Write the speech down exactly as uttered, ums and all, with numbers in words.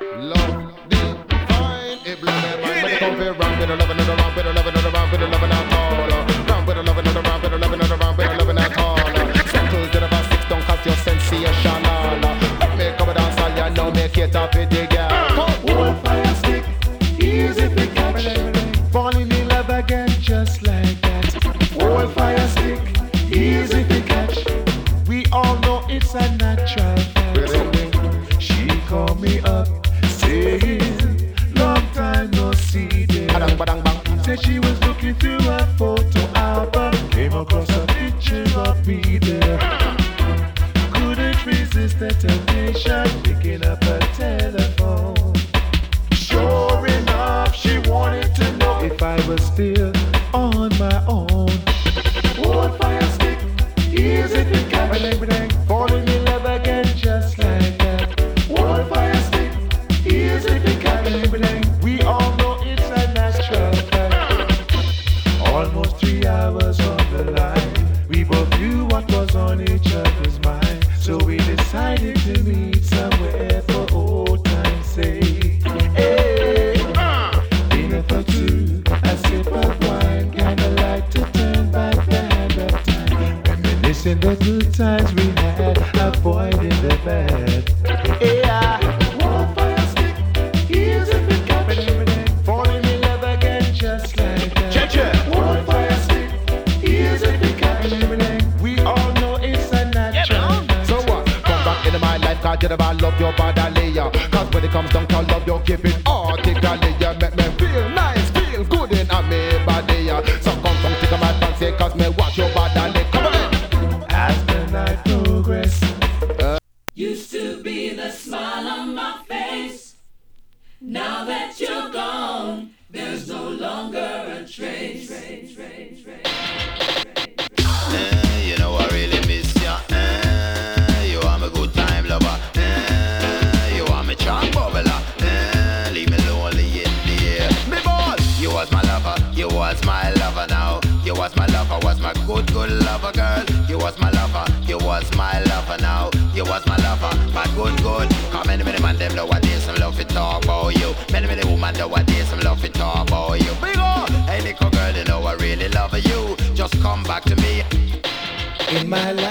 Love divine. It blow my mind when it come for round with a loving and around with a loving and around with a loving at all. Round with a loving and around with a loving and around with a loving at all. Circles that about six don't cause you're sensational. Make up a dance all you know, make it up with the girl. Old fire stick, easy to catch. Falling in love again just like that. Old fire stick, easy to catch. We all know it's a natural fact. She called me up, saying, long time no see there. Said she was looking through a photo album, came across a picture of me there. Couldn't resist the temptation, picking up a telephone. Sure enough, she wanted to know if I was still on my own. Old fire stick, easy to catch. Falling in love again just like that. Old fire stick, easy to catch. We all know it's a natural fact. Almost three hours on the line, we both knew what was on each other's mind. So we decided to meet somewhere for old time's sake. Hey, dinner for two, a sip of wine, kinda like to turn back the hand of time. Reminiscing the good times we had, avoiding the bad. Yeah, one fire stick, easy to catch. Falling in love again just like that. Cha-cha. One fire stick, easy to catch. We all know it's a natural. So what? Come back into my life, cause you never love your body, yeah. Cause when it comes down to love, you give it artically. You make me feel nice, feel good in a me body, yeah. So come from take my fancy, cause me watch your body. Come on. As the night progress, used to be the smile on my face. Now that you're gone, there's no longer a trace. Eh, you know I really miss ya. Eh, you are my good time lover. Eh, you are my charm bubbler. Eh, leave me lonely in the air. Me boss, you was my lover, you was my lover now. You was my lover, was my good, good lover girl. You was my lover, you was my lover now. You was my lover, my good, good. Come many, many man them nowadays some love to talk about you. Many, many woman nowadays some love to talk about you. Big on, hey little girl, you know I really love you. Just come back to me. in my life.